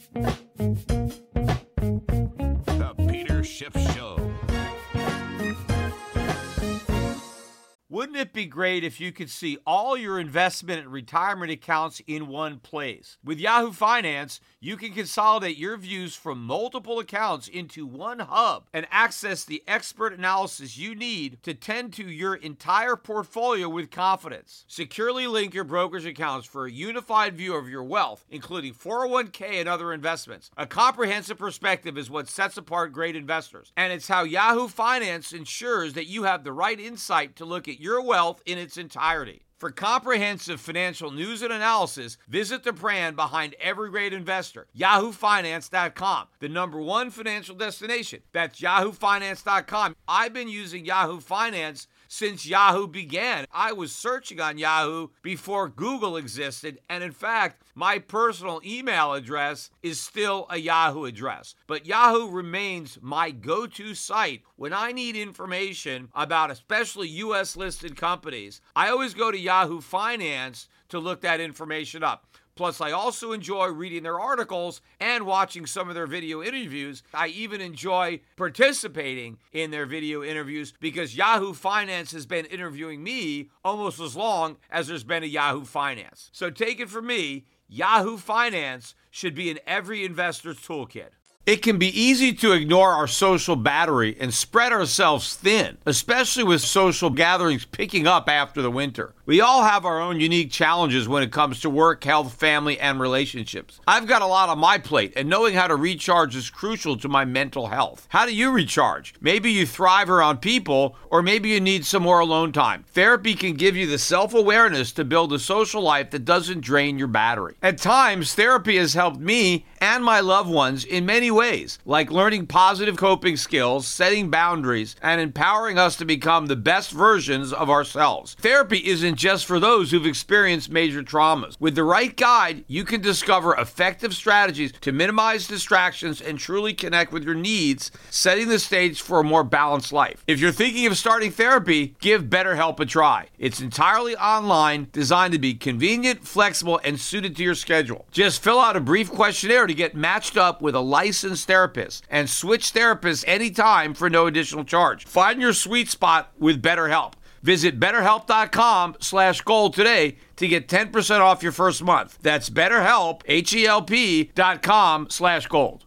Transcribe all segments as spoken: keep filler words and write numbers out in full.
The Peter Schiff Show. Wouldn't it be great if you could see all your investment and retirement accounts in one place? With Yahoo Finance, you can consolidate your views from multiple accounts into one hub and access the expert analysis you need to tend to your entire portfolio with confidence. Securely link your brokerage accounts for a unified view of your wealth, including four oh one k and other investments. A comprehensive perspective is what sets apart great investors, and it's how Yahoo Finance ensures that you have the right insight to look at your wealth in its entirety. For comprehensive financial news and analysis, visit the brand behind every great investor, yahoo finance dot com, the number one financial destination. That's yahoo finance dot com. I've been using Yahoo Finance since Yahoo began. I was searching on Yahoo before Google existed, and in fact, my personal email address is still a Yahoo address. But Yahoo remains my go-to site when I need information about especially U S listed companies. I always go to Yahoo Finance to look that information up. Plus, I also enjoy reading their articles and watching some of their video interviews. I even enjoy participating in their video interviews because Yahoo Finance has been interviewing me almost as long as there's been a Yahoo Finance. So take it from me, Yahoo Finance should be in every investor's toolkit. It can be easy to ignore our social battery and spread ourselves thin, especially with social gatherings picking up after the winter. We all have our own unique challenges when it comes to work, health, family, and relationships. I've got a lot on my plate, and knowing how to recharge is crucial to my mental health. How do you recharge? Maybe you thrive around people, or maybe you need some more alone time. Therapy can give you the self-awareness to build a social life that doesn't drain your battery. At times, therapy has helped me and my loved ones in many ways, like learning positive coping skills, setting boundaries, and empowering us to become the best versions of ourselves. Therapy isn't just for those who've experienced major traumas. With the right guide, you can discover effective strategies to minimize distractions and truly connect with your needs, setting the stage for a more balanced life. If you're thinking of starting therapy, give BetterHelp a try. It's entirely online, designed to be convenient, flexible, and suited to your schedule. Just fill out a brief questionnaire to get matched up with a licensed therapist and switch therapists anytime for no additional charge. Find your sweet spot with BetterHelp. Visit betterhelp.com slash gold today to get ten percent off your first month. That's BetterHelp, H-E-L-P dot com slash gold.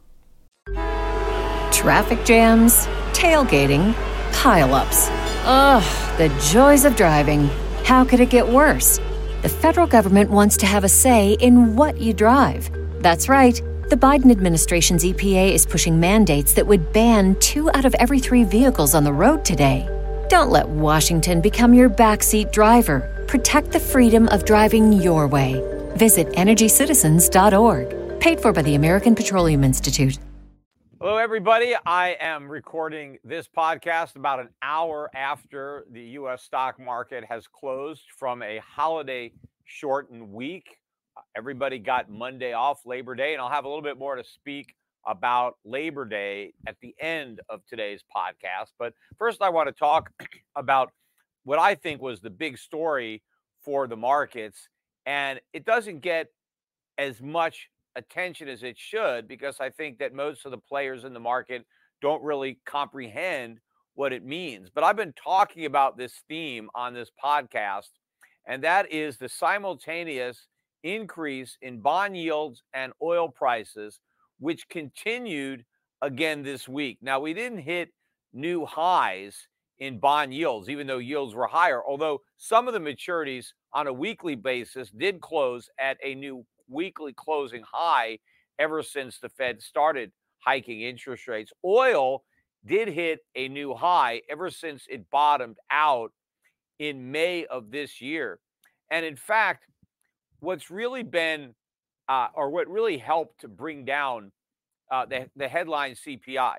Traffic jams, tailgating, pileups. Ugh, the joys of driving. How could it get worse? The federal government wants to have a say in what you drive. That's right. The Biden administration's E P A is pushing mandates that would ban two out of every three vehicles on the road today. Don't let Washington become your backseat driver. Protect the freedom of driving your way. Visit energy citizens dot org. Paid for by the American Petroleum Institute. Hello, everybody. I am recording this podcast about an hour after the U S stock market has closed from a holiday-shortened week. Everybody got Monday off, Labor Day, and I'll have a little bit more to speak about Labor Day at the end of today's podcast. But first, I want to talk about what I think was the big story for the markets. And it doesn't get as much attention as it should because I think that most of the players in the market don't really comprehend what it means. But I've been talking about this theme on this podcast, and that is the simultaneous increase in bond yields and oil prices, which continued again this week. Now, we didn't hit new highs in bond yields, even though yields were higher, although some of the maturities on a weekly basis did close at a new weekly closing high ever since the Fed started hiking interest rates. Oil did hit a new high ever since it bottomed out in May of this year. And in fact, what's really been Uh, or what really helped to bring down uh, the, the headline C P I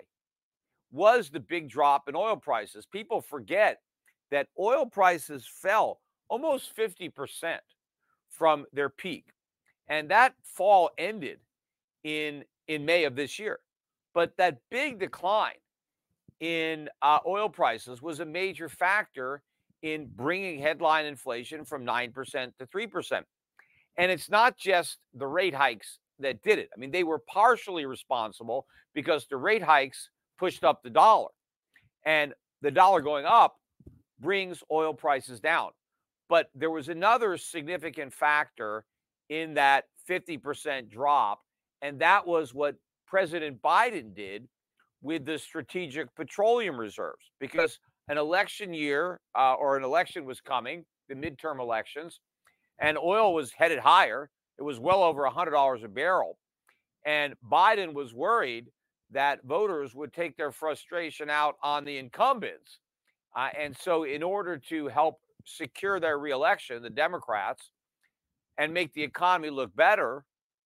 was the big drop in oil prices. People forget that oil prices fell almost fifty percent from their peak. And that fall ended in, in May of this year. But that big decline in uh, oil prices was a major factor in bringing headline inflation from nine percent to three percent. And it's not just the rate hikes that did it. I mean, they were partially responsible because the rate hikes pushed up the dollar, and the dollar going up brings oil prices down. But there was another significant factor in that fifty percent drop, and that was what President Biden did with the Strategic Petroleum Reserves, because an election year uh, or an election was coming, the midterm elections, and oil was headed higher. It was well over one hundred dollars a barrel. And Biden was worried that voters would take their frustration out on the incumbents. Uh, and so in order to help secure their reelection, the Democrats, and make the economy look better,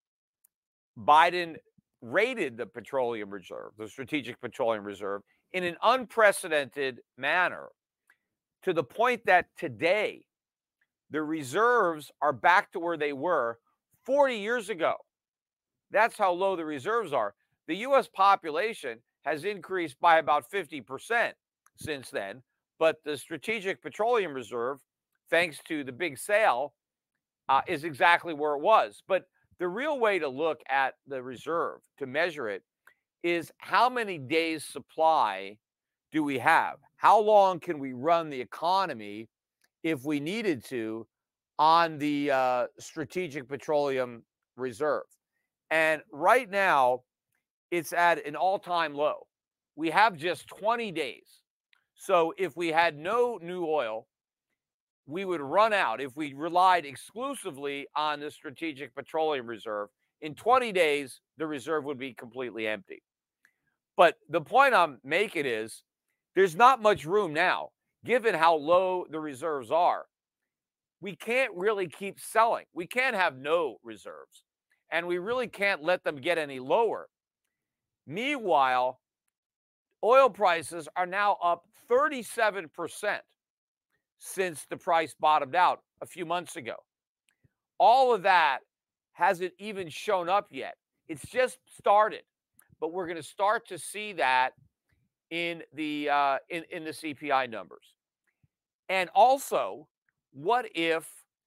Biden raided the petroleum reserve, the Strategic Petroleum Reserve, in an unprecedented manner, to the point that today the reserves are back to where they were forty years ago. That's how low the reserves are. The U S population has increased by about fifty percent since then, but the Strategic Petroleum Reserve, thanks to the big sale, uh, is exactly where it was. But the real way to look at the reserve, to measure it, is how many days supply do we have? How long can we run the economy if we needed to on the uh, Strategic Petroleum Reserve? And right now, it's at an all-time low. We have just twenty days. So if we had no new oil, we would run out. If we relied exclusively on the Strategic Petroleum Reserve, in twenty days, the reserve would be completely empty. But the point I'm making is there's not much room now, given how low the reserves are. We can't really keep selling. We can't have no reserves, and we really can't let them get any lower. Meanwhile, oil prices are now up thirty-seven percent since the price bottomed out a few months ago. All of that hasn't even shown up yet. It's just started, but we're going to start to see that in the uh, in, in the C P I numbers. And also, what if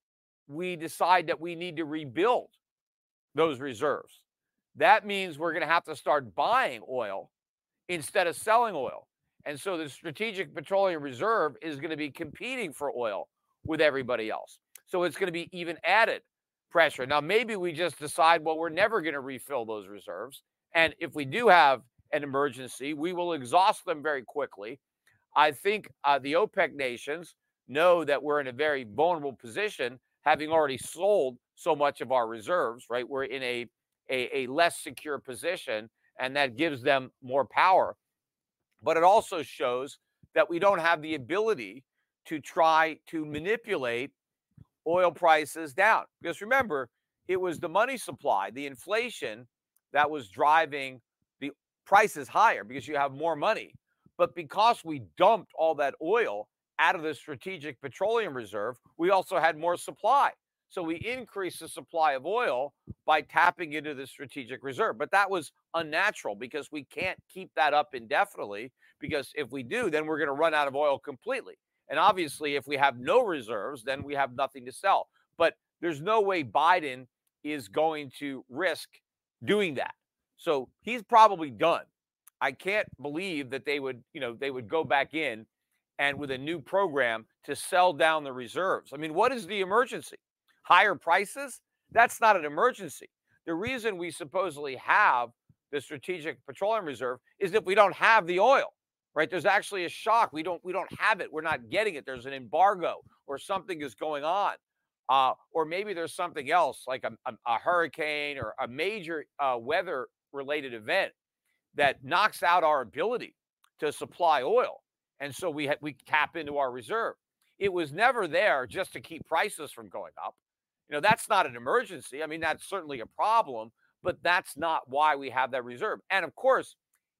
we decide that we need to rebuild those reserves? That means we're going to have to start buying oil instead of selling oil. And so the Strategic Petroleum Reserve is going to be competing for oil with everybody else. So it's going to be even added pressure. Now, maybe we just decide, well, we're never going to refill those reserves. And if we do have an emergency, we will exhaust them very quickly. I think uh, the OPEC nations know that we're in a very vulnerable position, having already sold so much of our reserves, right? We're in a, a, a less secure position, and that gives them more power. But it also shows that we don't have the ability to try to manipulate oil prices down. Because remember, it was the money supply, the inflation, that was driving the prices higher because you have more money. But because we dumped all that oil out of the Strategic Petroleum Reserve, we also had more supply. So we increased the supply of oil by tapping into the Strategic Reserve. But that was unnatural because we can't keep that up indefinitely, because if we do, then we're going to run out of oil completely. And obviously, if we have no reserves, then we have nothing to sell. But there's no way Biden is going to risk doing that. So he's probably done. I can't believe that they would, you know, they would go back in and with a new program to sell down the reserves. I mean, what is the emergency? Higher prices? That's not an emergency. The reason we supposedly have the Strategic Petroleum Reserve is if we don't have the oil, right? There's actually a shock. We don't we don't have it. We're not getting it. There's an embargo or something is going on. Uh, or maybe there's something else like a, a, a hurricane or a major uh, weather-related event that knocks out our ability to supply oil. And so we ha- we tap into our reserve. It was never there just to keep prices from going up. You know, that's not an emergency. I mean, that's certainly a problem, but that's not why we have that reserve. And of course,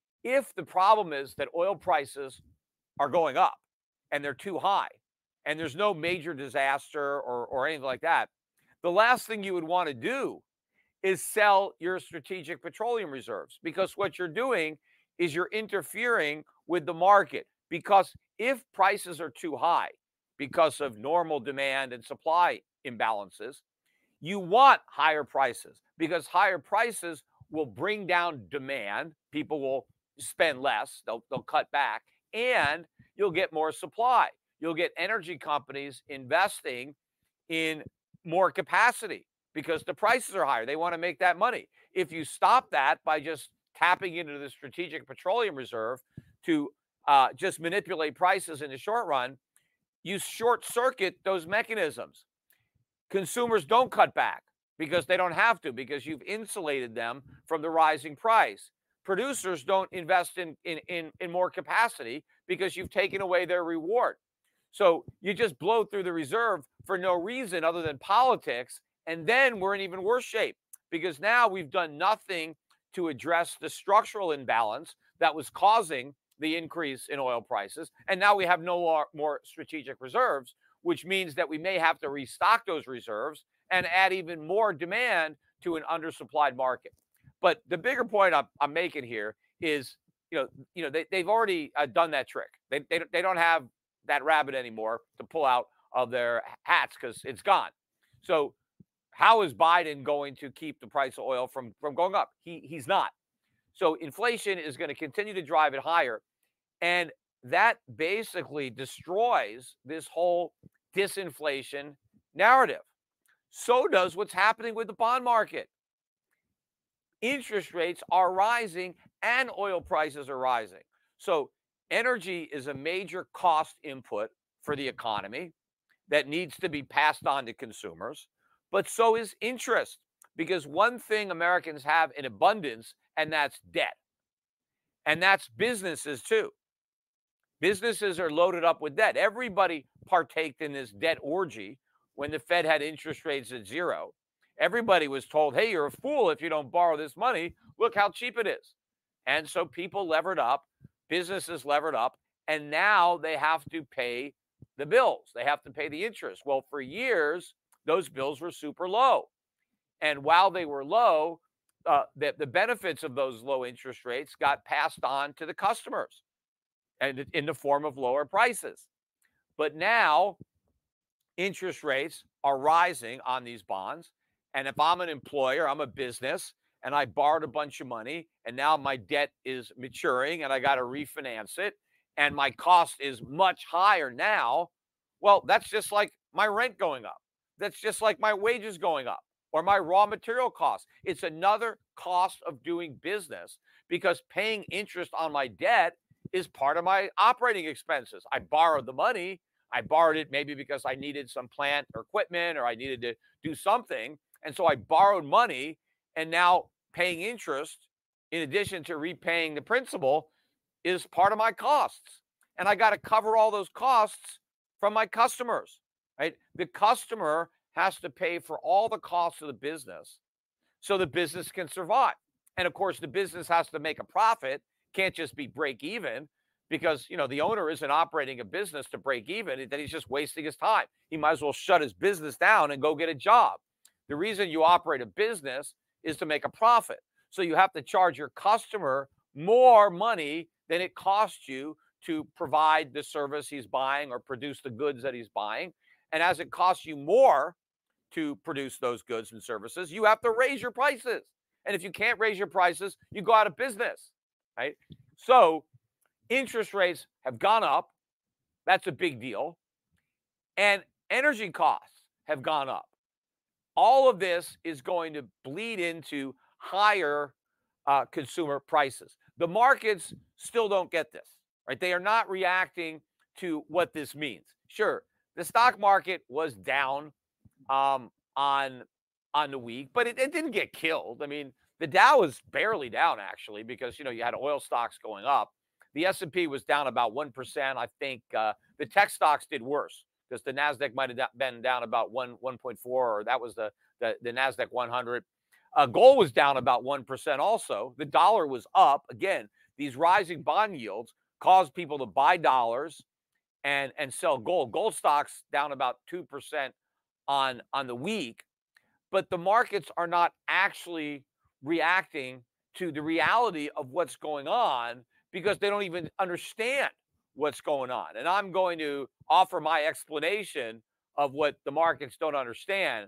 if the problem is that oil prices are going up and they're too high and there's no major disaster or, or anything like that, the last thing you would want to do is sell your Strategic Petroleum Reserves, because what you're doing is you're interfering with the market. Because if prices are too high because of normal demand and supply imbalances, You want higher prices because higher prices will bring down demand. People will spend less, they'll, they'll cut back, and you'll get more supply. You'll get energy companies investing in more capacity because the prices are higher. They want to make that money. If you stop that by just tapping into the Strategic Petroleum Reserve to uh, just manipulate prices in the short run, you short circuit those mechanisms. Consumers don't cut back because they don't have to, because you've insulated them from the rising price. Producers don't invest in, in, in, in more capacity because you've taken away their reward. So you just blow through the reserve for no reason other than politics, and then we're in even worse shape because now we've done nothing to address the structural imbalance that was causing the increase in oil prices, and now we have no more strategic reserves, which means that we may have to restock those reserves and add even more demand to an undersupplied market. But the bigger point I'm, I'm making here is, you know, you know they, they've already uh, done that trick. They, they, they don't have that rabbit anymore to pull out of their hats because it's gone. So how is Biden going to keep the price of oil from, from going up? He, he's not. So inflation is going to continue to drive it higher. And that basically destroys this whole disinflation narrative. So does what's happening with the bond market. Interest rates are rising and oil prices are rising. So energy is a major cost input for the economy that needs to be passed on to consumers, but so is interest, because one thing Americans have in abundance, and that's debt. And that's businesses too. Businesses are loaded up with debt. Everybody partaked in this debt orgy when the Fed had interest rates at zero. Everybody was told, hey, you're a fool if you don't borrow this money. Look how cheap it is. And so people levered up, businesses levered up, and now they have to pay the bills. They have to pay the interest. Well, for years, those bills were super low. And while they were low, uh, the, the benefits of those low interest rates got passed on to the customers and in the form of lower prices. But now interest rates are rising on these bonds. And if I'm an employer, I'm a business, and I borrowed a bunch of money, and now my debt is maturing, and I got to refinance it, and my cost is much higher now, well, that's just like my rent going up. That's just like my wages going up or my raw material costs. It's another cost of doing business because paying interest on my debt is part of my operating expenses. I borrowed the money. I borrowed it maybe because I needed some plant or equipment or I needed to do something. And so I borrowed money, and now paying interest in addition to repaying the principal is part of my costs. And I got to cover all those costs from my customers, right? The customer has to pay for all the costs of the business so the business can survive. And of course, the business has to make a profit, can't just be break even, because, you know, the owner isn't operating a business to break even, then he's just wasting his time. He might as well shut his business down and go get a job. The reason you operate a business is to make a profit. So you have to charge your customer more money than it costs you to provide the service he's buying or produce the goods that he's buying. And as it costs you more to produce those goods and services, you have to raise your prices. And if you can't raise your prices, you go out of business, right? So interest rates have gone up. That's a big deal. And energy costs have gone up. All of this is going to bleed into higher uh, consumer prices. The markets still don't get this, right? They are not reacting to what this means. Sure, the stock market was down um, on, on the week, but it, it didn't get killed. I mean, the Dow was barely down, actually, because, you know, you had oil stocks going up. The S and P was down about one percent. I think uh, the tech stocks did worse, because the NASDAQ might have been down about one, one point four, or that was the, the, the NASDAQ one hundred. Uh, gold was down about one percent also. The dollar was up. Again, these rising bond yields caused people to buy dollars and, and sell gold. Gold stocks down about two percent on, on the week. But the markets are not actually reacting to the reality of what's going on because they don't even understand what's going on. And I'm going to offer my explanation of what the markets don't understand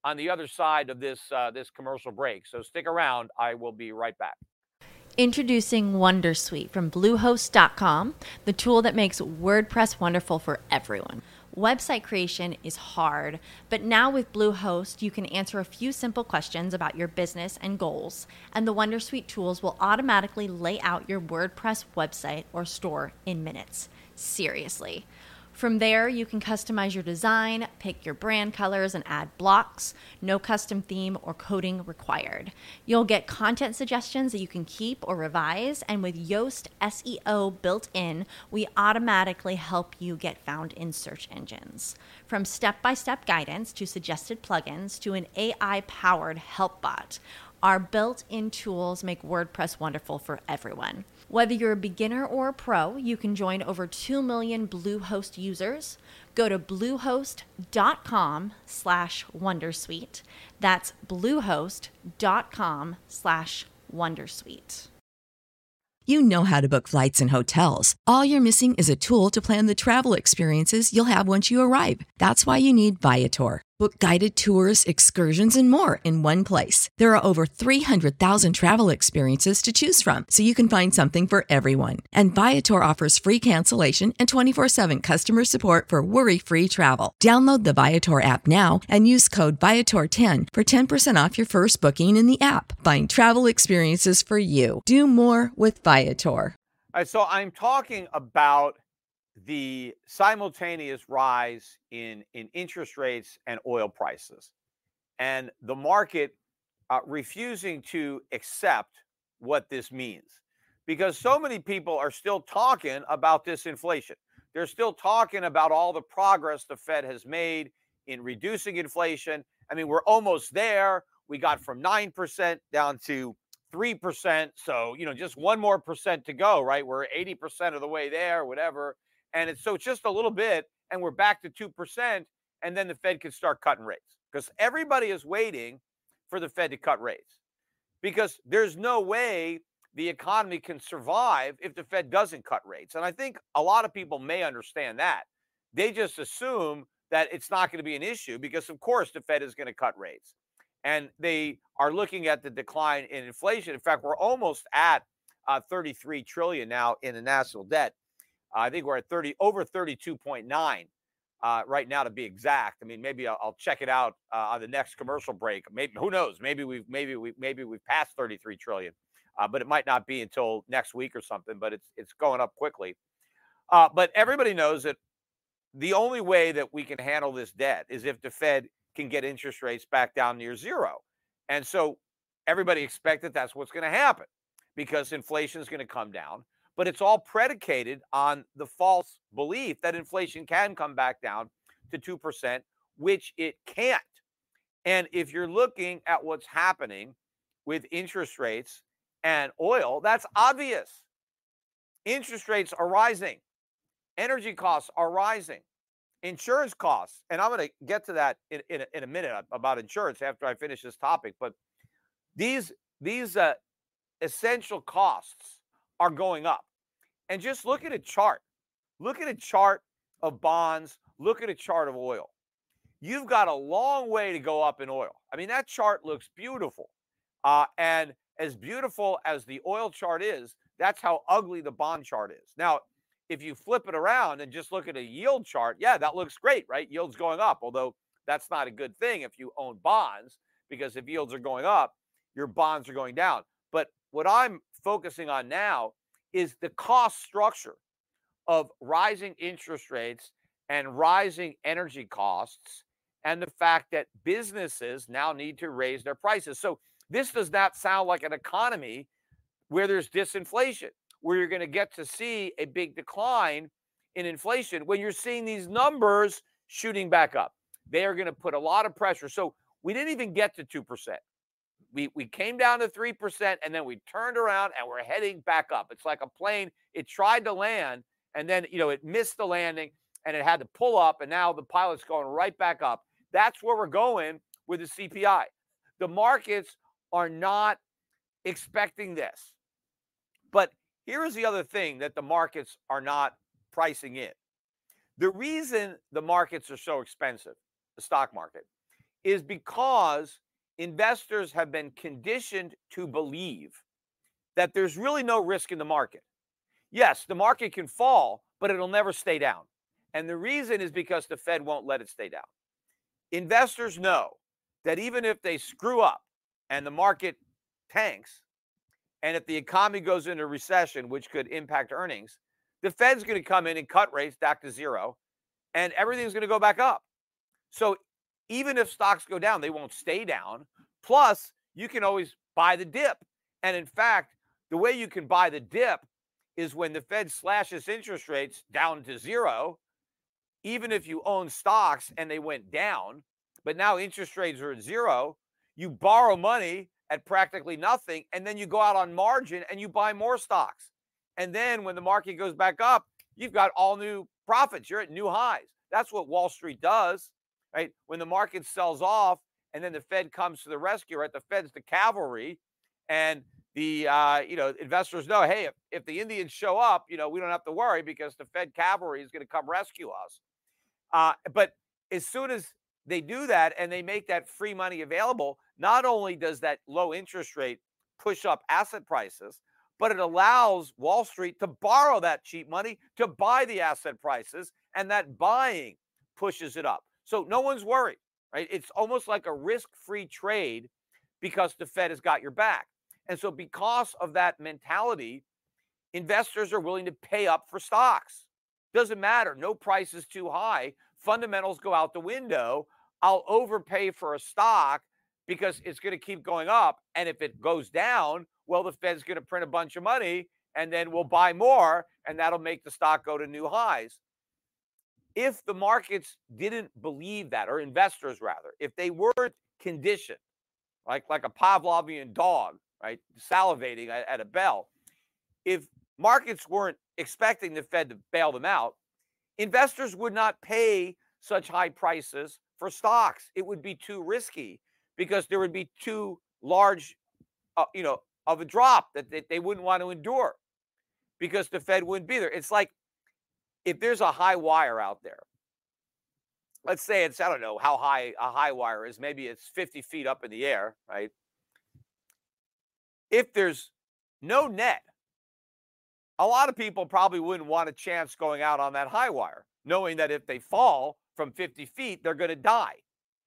on the other side of this uh, this commercial break. So stick around. I will be right back. Introducing Wondersuite from Bluehost dot com, the tool that makes WordPress wonderful for everyone. Website creation is hard, but now with Bluehost, you can answer a few simple questions about your business and goals, and the Wondersuite tools will automatically lay out your WordPress website or store in minutes. Seriously. From there, you can customize your design, pick your brand colors, and add blocks. No custom theme or coding required. You'll get content suggestions that you can keep or revise, and with Yoast S E O built in, we automatically help you get found in search engines. From step-by-step guidance to suggested plugins to an A I-powered help bot, our built-in tools make WordPress wonderful for everyone. Whether you're a beginner or a pro, you can join over two million Bluehost users. Go to bluehost.com slash Wondersuite. That's bluehost.com slash Wondersuite. You know how to book flights and hotels. All you're missing is a tool to plan the travel experiences you'll have once you arrive. That's why you need Viator. Book guided tours, excursions, and more in one place. There are over three hundred thousand travel experiences to choose from, so you can find something for everyone. And Viator offers free cancellation and twenty-four seven customer support for worry-free travel. Download the Viator app now and use code Viator ten for ten percent off your first booking in the app. Find travel experiences for you. Do more with Viator. All right, so I'm talking about the simultaneous rise in, in interest rates and oil prices, and the market uh, refusing to accept what this means, because so many people are still talking about this inflation. They're still talking about all the progress the Fed has made in reducing inflation. I mean, we're almost there. We got from nine percent down to three percent. So, you know, just one more percent to go, right? We're eighty percent of the way there, whatever. And it's so just a little bit, and we're back to two percent, and then the Fed can start cutting rates, because everybody is waiting for the Fed to cut rates, because there's no way the economy can survive if the Fed doesn't cut rates. And I think a lot of people may understand that. They just assume that it's not going to be an issue because, of course, the Fed is going to cut rates. And they are looking at the decline in inflation. In fact, we're almost at uh, thirty-three trillion dollars now in the national debt. I think we're at thirty over thirty-two point nine uh, right now, to be exact. I mean, maybe I'll, I'll check it out uh, on the next commercial break. Maybe, who knows? Maybe we've maybe we maybe we've passed thirty-three trillion, uh, but it might not be until next week or something. But it's it's going up quickly. Uh, but everybody knows that the only way that we can handle this debt is if the Fed can get interest rates back down near zero, and so everybody expected that's what's going to happen, because inflation is going to come down. But it's all predicated on the false belief that inflation can come back down to two percent, which it can't. And if you're looking at what's happening with interest rates and oil, that's obvious. Interest rates are rising. Energy costs are rising. Insurance costs, and I'm going to get to that in, in, a, in a minute about insurance after I finish this topic. But these, these uh, essential costs are going up. And just look at a chart. Look at a chart of bonds. Look at a chart of oil. You've got a long way to go up in oil. I mean, that chart looks beautiful. Uh, and as beautiful as the oil chart is, that's how ugly the bond chart is. Now, if you flip it around and just look at a yield chart, yeah, that looks great, right? Yield's going up, although that's not a good thing if you own bonds, because if yields are going up, your bonds are going down. But what I'm focusing on now is the cost structure of rising interest rates and rising energy costs, and the fact that businesses now need to raise their prices. So this does not sound like an economy where there's disinflation, where you're going to get to see a big decline in inflation when you're seeing these numbers shooting back up. They are going to put a lot of pressure. So we didn't even get to two percent. We, we came down to three percent, and then we turned around and we're heading back up. It's like a plane. It tried to land, and then, you know, it missed the landing, and it had to pull up, and now the pilot's going right back up. That's where we're going with the C P I. The markets are not expecting this. But here is the other thing that the markets are not pricing in. The reason the markets are so expensive, the stock market, is because investors have been conditioned to believe that there's really no risk in the market. Yes, the market can fall, but it'll never stay down. And the reason is because the Fed won't let it stay down. Investors know that even if they screw up and the market tanks, and if the economy goes into recession, which could impact earnings, the Fed's going to come in and cut rates back to zero, and everything's going to go back up. So even if stocks go down, they won't stay down. Plus, you can always buy the dip. And in fact, the way you can buy the dip is when the Fed slashes interest rates down to zero, even if you own stocks and they went down, but now interest rates are at zero, you borrow money at practically nothing, and then you go out on margin and you buy more stocks. And then when the market goes back up, you've got all new profits. You're at new highs. That's what Wall Street does, right? When the market sells off and then the Fed comes to the rescue, right? The Fed's the cavalry, and the uh, you know investors know, hey, if, if the Indians show up, you know we don't have to worry because the Fed cavalry is going to come rescue us. Uh, but as soon as they do that and they make that free money available, not only does that low interest rate push up asset prices, but it allows Wall Street to borrow that cheap money to buy the asset prices, and that buying pushes it up. So no one's worried, right? It's almost like a risk-free trade because the Fed has got your back. And so because of that mentality, investors are willing to pay up for stocks. Doesn't matter. No price is too high. Fundamentals go out the window. I'll overpay for a stock because it's going to keep going up. And if it goes down, well, the Fed's going to print a bunch of money and then we'll buy more, and that'll make the stock go to new highs. If the markets didn't believe that, or investors rather, if they weren't conditioned, like, like a Pavlovian dog, right, salivating at, at a bell, if markets weren't expecting the Fed to bail them out, investors would not pay such high prices for stocks. It would be too risky because there would be too large, uh, you know, of a drop that they, they wouldn't want to endure because the Fed wouldn't be there. It's like if there's a high wire out there, let's say it's, I don't know how high a high wire is. Maybe it's fifty feet up in the air, right? If there's no net, a lot of people probably wouldn't want a chance going out on that high wire, knowing that if they fall from fifty feet, they're going to die.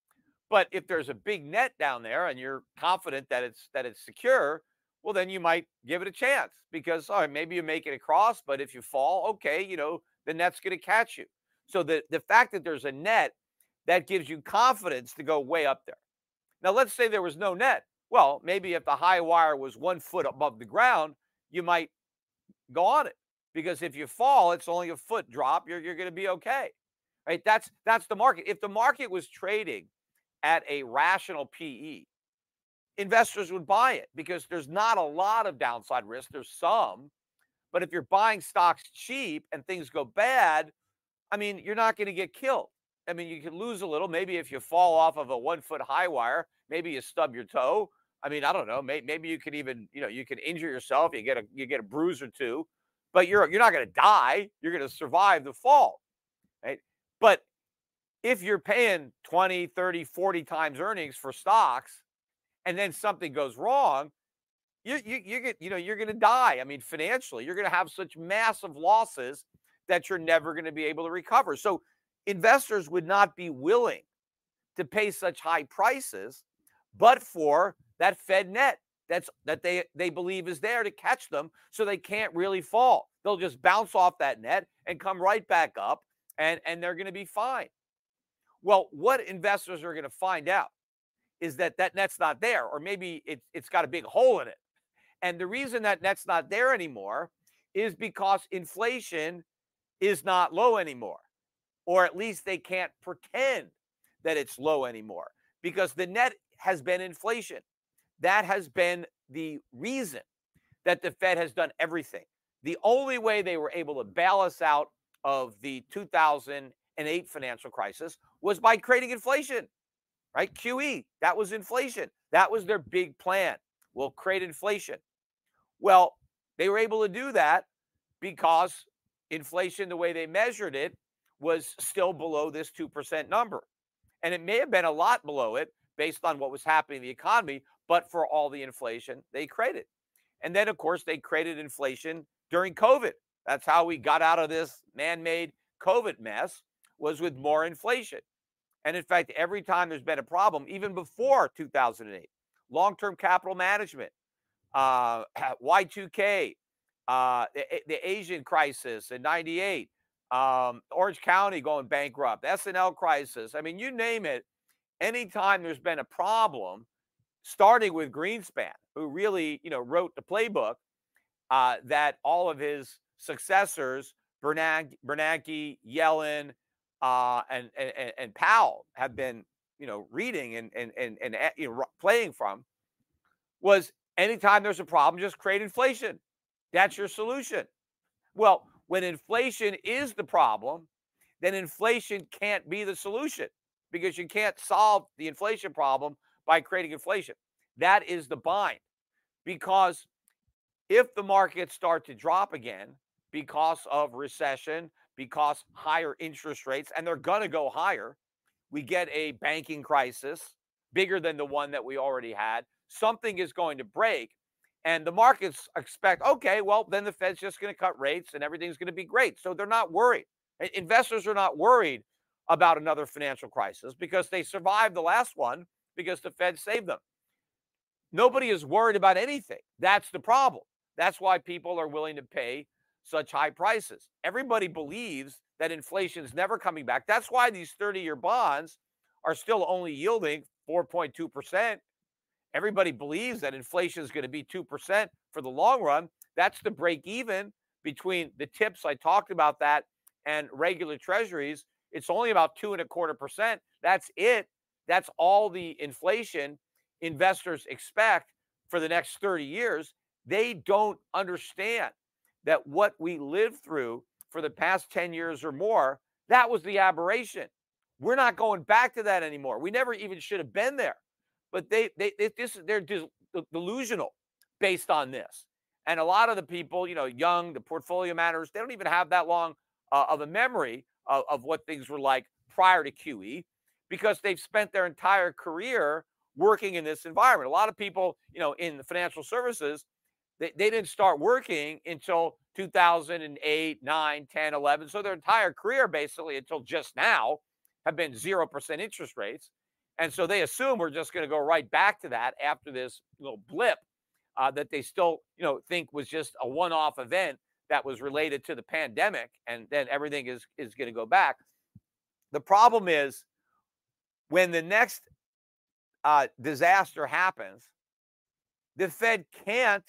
But if there's a big net down there and you're confident that it's that it's secure, well, then you might give it a chance because, all right, maybe you make it across, but if you fall, okay, you know, the net's going to catch you. So the, the fact that there's a net, that gives you confidence to go way up there. Now, let's say there was no net. Well, maybe if the high wire was one foot above the ground, you might go on it because if you fall, it's only a foot drop. You're, you're going to be okay, right? That's, that's the market. If the market was trading at a rational P E, investors would buy it because there's not a lot of downside risk. There's some, but if you're buying stocks cheap and things go bad, I mean, you're not going to get killed. I mean, you can lose a little. Maybe if you fall off of a one foot high wire, maybe you stub your toe. I mean, I don't know. Maybe, maybe you could even, you know, you can injure yourself. You get a, you get a bruise or two, but you're, you're not going to die. You're going to survive the fall, right? But if you're paying twenty, thirty, forty times earnings for stocks, and then something goes wrong, you, you, you get, you know, you're going to die. I mean, financially, you're going to have such massive losses that you're never going to be able to recover. So investors would not be willing to pay such high prices, but for that Fed net that's that they, they believe is there to catch them so they can't really fall. They'll just bounce off that net and come right back up, and, and they're going to be fine. Well, what investors are going to find out is that that net's not there, or maybe it, it's got a big hole in it. And the reason that net's not there anymore is because inflation is not low anymore, or at least they can't pretend that it's low anymore because the net has been inflation. That has been the reason that the Fed has done everything. The only way they were able to bail us out of the two thousand eight financial crisis was by creating inflation, right? Q E, that was inflation. That was their big plan. We'll create inflation. Well, they were able to do that because inflation, the way they measured it, was still below this two percent number. And it may have been a lot below it based on what was happening in the economy, but for all the inflation they created. And then, of course, they created inflation during COVID. That's how we got out of this man-made COVID mess, was with more inflation. And in fact, every time there's been a problem, even before two thousand eight, long-term capital management, uh, Y two K, uh, the, the Asian crisis in ninety-eight, um, Orange County going bankrupt, S N L crisis. I mean, you name it. Anytime there's been a problem, starting with Greenspan, who really, you know, wrote the playbook uh, that all of his successors, Bernanke, Bernanke Yellen, uh, and, and and Powell have been, you know, reading and and and, and you know, playing from, was anytime there's a problem, just create inflation. That's your solution. Well, when inflation is the problem, then inflation can't be the solution, because you can't solve the inflation problem by creating inflation. That is the bind. Because if the markets start to drop again because of recession, because higher interest rates, and they're going to go higher, we get a banking crisis bigger than the one that we already had. Something is going to break, and the markets expect, okay, well, then the Fed's just going to cut rates and everything's going to be great. So they're not worried. Investors are not worried about another financial crisis because they survived the last one because the Fed saved them. Nobody is worried about anything. That's the problem. That's why people are willing to pay such high prices. Everybody believes that inflation is never coming back. That's why these thirty-year bonds are still only yielding four point two percent. Everybody believes that inflation is going to be two percent for the long run. That's the break even between the tips, I talked about that, and regular treasuries. It's only about two and a quarter percent. That's it. That's all the inflation investors expect for the next thirty years. They don't understand that what we lived through for the past ten years or more, that was the aberration. We're not going back to that anymore. We never even should have been there. But they, they, they this, they're delusional based on this. And a lot of the people, you know, young, the portfolio managers, they don't even have that long uh, of a memory of, of what things were like prior to Q E, because they've spent their entire career working in this environment. A lot of people, you know, in the financial services, they, they didn't start working until two thousand eight, nine, ten, eleven. So their entire career, basically, until just now, have been zero percent interest rates. And so they assume we're just going to go right back to that after this little blip uh, that they still, you know, think was just a one-off event that was related to the pandemic, and then everything is, is going to go back. The problem is when the next uh, disaster happens, the Fed can't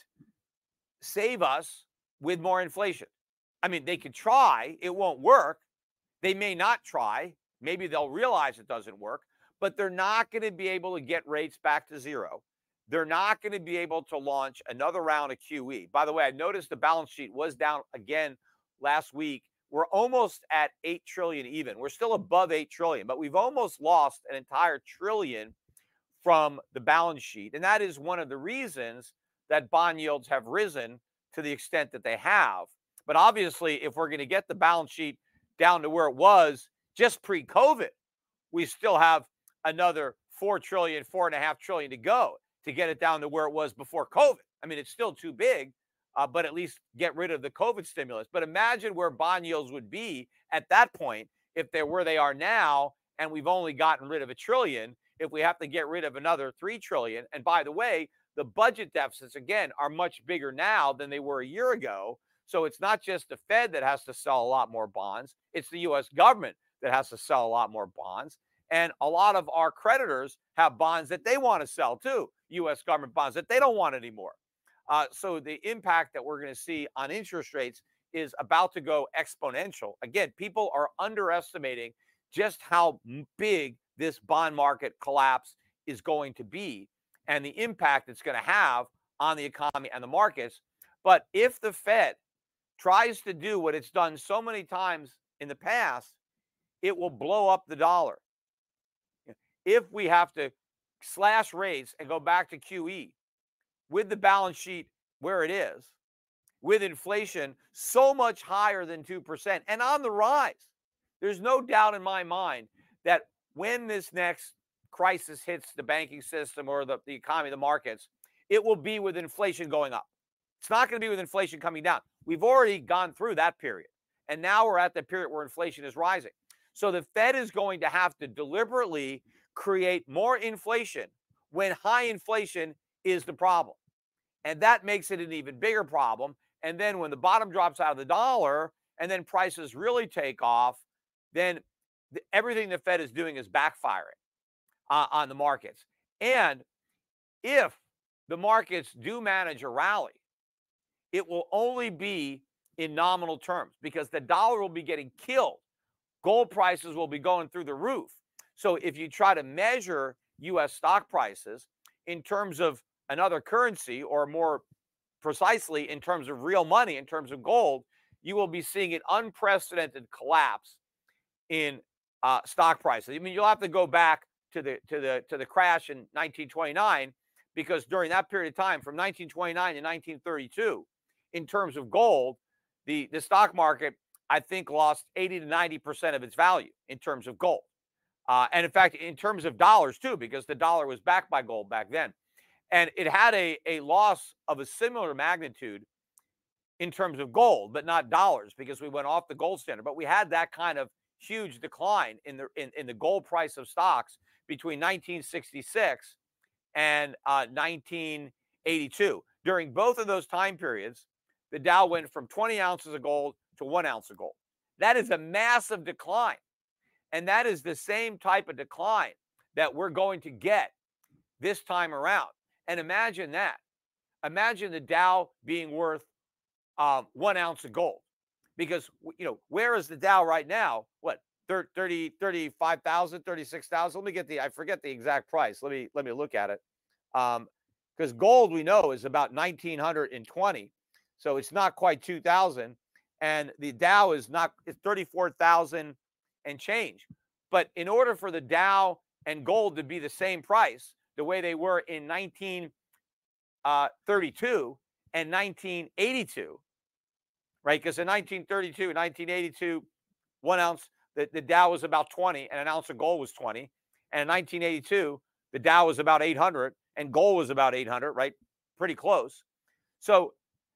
save us with more inflation. I mean, they could try. It won't work. They may not try. Maybe they'll realize it doesn't work, but they're not going to be able to get rates back to zero. They're not going to be able to launch another round of Q E. By the way, I noticed the balance sheet was down again last week. We're almost at eight trillion even. We're still above eight trillion, but we've almost lost an entire trillion from the balance sheet. And that is one of the reasons that bond yields have risen to the extent that they have. But obviously, if we're going to get the balance sheet down to where it was just pre-COVID, we still have another four trillion, four and a half trillion to go to get it down to where it was before COVID. I mean, it's still too big, uh, but at least get rid of the COVID stimulus. But imagine where bond yields would be at that point if they're where they are now, and we've only gotten rid of a trillion. If we have to get rid of another three trillion, and by the way, the budget deficits, again, are much bigger now than they were a year ago. So it's not just the Fed that has to sell a lot more bonds. It's the U S government that has to sell a lot more bonds. And a lot of our creditors have bonds that they want to sell too, U S government bonds that they don't want anymore. Uh, so the impact that we're going to see on interest rates is about to go exponential. Again, people are underestimating just how big this bond market collapse is going to be and the impact it's going to have on the economy and the markets. But if the Fed tries to do what it's done so many times in the past, it will blow up the dollar. If we have to slash rates and go back to Q E with the balance sheet where it is, with inflation so much higher than two percent and on the rise, there's no doubt in my mind that when this next crisis hits the banking system or the, the economy, the markets, it will be with inflation going up. It's not going to be with inflation coming down. We've already gone through that period. And now we're at the period where inflation is rising. So the Fed is going to have to deliberately create more inflation when high inflation is the problem. And that makes it an even bigger problem. And then when the bottom drops out of the dollar and then prices really take off, then the, everything the Fed is doing is backfiring uh, on the markets. And if the markets do manage a rally, it will only be in nominal terms because the dollar will be getting killed. Gold prices will be going through the roof. So if you try to measure U S stock prices in terms of another currency, or more precisely in terms of real money, in terms of gold, you will be seeing an unprecedented collapse in uh, stock prices. I mean, you'll have to go back to the to the to the crash in nineteen twenty-nine, because during that period of time, from nineteen twenty-nine to nineteen thirty-two, in terms of gold, the the stock market, I think, lost eighty to ninety percent of its value in terms of gold. Uh, and in fact, in terms of dollars too, because the dollar was backed by gold back then. And it had a, a loss of a similar magnitude in terms of gold, but not dollars, because we went off the gold standard. But we had that kind of huge decline in the in, in the gold price of stocks between nineteen sixty-six and uh, nineteen eighty-two. During both of those time periods, the Dow went from twenty ounces of gold to one ounce of gold. That is a massive decline. And that is the same type of decline that we're going to get this time around. And imagine that. Imagine the Dow being worth um, one ounce of gold. Because, you know, where is the Dow right now? What, thirty, thirty-five thousand, thirty-six thousand? Let me get the, I forget the exact price. Let me, let me look at it. Um, because gold, we know, is about nineteen twenty. So it's not quite two thousand. And the Dow is not, it's thirty-four thousand and change. But in order for the Dow and gold to be the same price, the way they were in nineteen thirty-two and nineteen eighty-two, right? Because in nineteen thirty-two and nineteen eighty-two, one ounce, the, the Dow was about twenty and an ounce of gold was twenty. And in nineteen eighty-two, the Dow was about eight hundred and gold was about eight hundred, right? Pretty close. So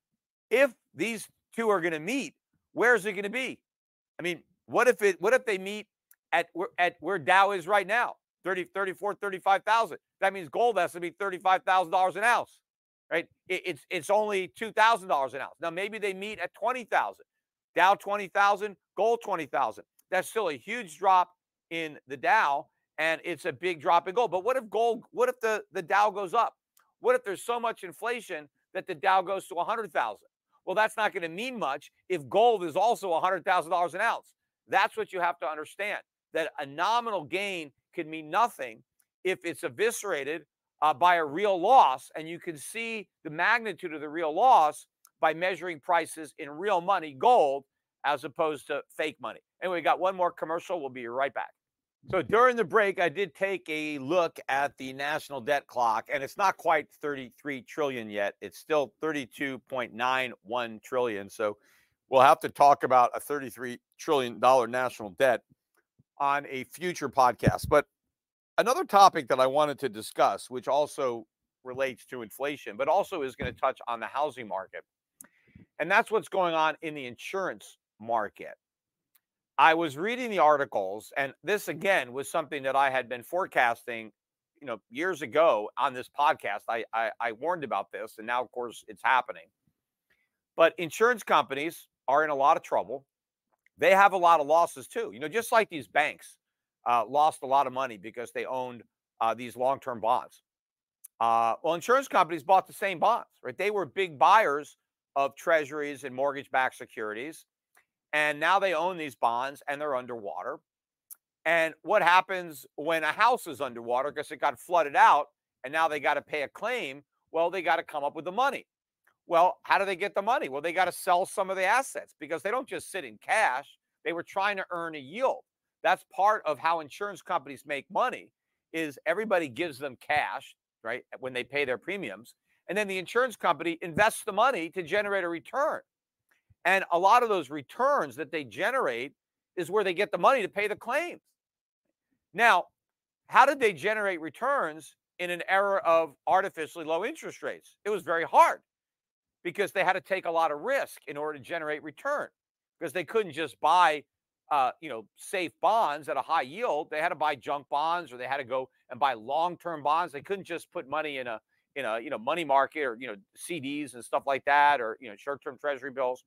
if these two are going to meet, where's it going to be? I mean, what if it, what if they meet at, at where Dow is right now? thirty, thirty-four, thirty-five thousand. That means gold has to be thirty-five thousand dollars an ounce, right? It, it's it's only two thousand dollars an ounce. Now, maybe they meet at twenty thousand. Dow twenty thousand, gold twenty thousand. That's still a huge drop in the Dow, and it's a big drop in gold. But what if gold, what if the, the Dow goes up? What if there's so much inflation that the Dow goes to one hundred thousand? Well, that's not going to mean much if gold is also one hundred thousand dollars an ounce. That's what you have to understand, that a nominal gain could mean nothing if it's eviscerated uh, by a real loss. And you can see the magnitude of the real loss by measuring prices in real money, gold, as opposed to fake money. Anyway, we got one more commercial. We'll be right back. So during the break, I did take a look at the national debt clock, and it's not quite thirty-three trillion yet. It's still thirty-two point nine one trillion. So we'll have to talk about a thirty-three trillion dollars national debt on a future podcast. But another topic that I wanted to discuss, which also relates to inflation, but also is going to touch on the housing market, and that's what's going on in the insurance market. I was reading the articles, and this again was something that I had been forecasting, you know, years ago on this podcast. I, I, I warned about this, and now, of course, it's happening. But insurance companies are in a lot of trouble. They have a lot of losses too. You know, just like these banks uh, lost a lot of money because they owned uh, these long-term bonds. Uh, well, insurance companies bought the same bonds, right? They were big buyers of treasuries and mortgage-backed securities. And now they own these bonds and they're underwater. And what happens when a house is underwater because it got flooded out and now they got to pay a claim? Well, they got to come up with the money. Well, how do they get the money? Well, they got to sell some of the assets because they don't just sit in cash. They were trying to earn a yield. That's part of how insurance companies make money, is everybody gives them cash, right, when they pay their premiums. And then the insurance company invests the money to generate a return. And a lot of those returns that they generate is where they get the money to pay the claims. Now, how did they generate returns in an era of artificially low interest rates? It was very hard because they had to take a lot of risk in order to generate return because they couldn't just buy, uh, you know, safe bonds at a high yield. They had to buy junk bonds or they had to go and buy long-term bonds. They couldn't just put money in a, in a, you know, money market or, you know, C Ds and stuff like that, or, you know, short-term treasury bills.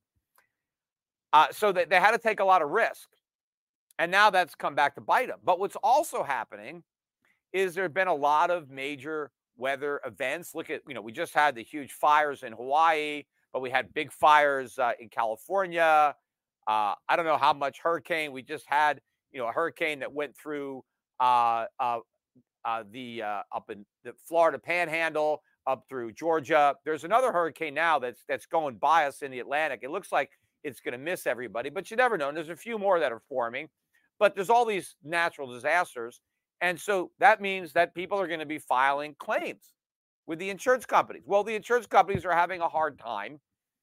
Uh, so they, they had to take a lot of risk. And now that's come back to bite them. But what's also happening is there have been a lot of major weather events. Look at, you know, we just had the huge fires in Hawaii, but we had big fires uh, in California. Uh, I don't know how much hurricane. We just had, you know, a hurricane that went through uh, uh, uh, the uh, up in the Florida Panhandle, up through Georgia. There's another hurricane now that's that's going by us in the Atlantic. It looks like it's going to miss everybody, but you never know. And there's a few more that are forming, but there's all these natural disasters. And so that means that people are going to be filing claims with the insurance companies. Well, the insurance companies are having a hard time,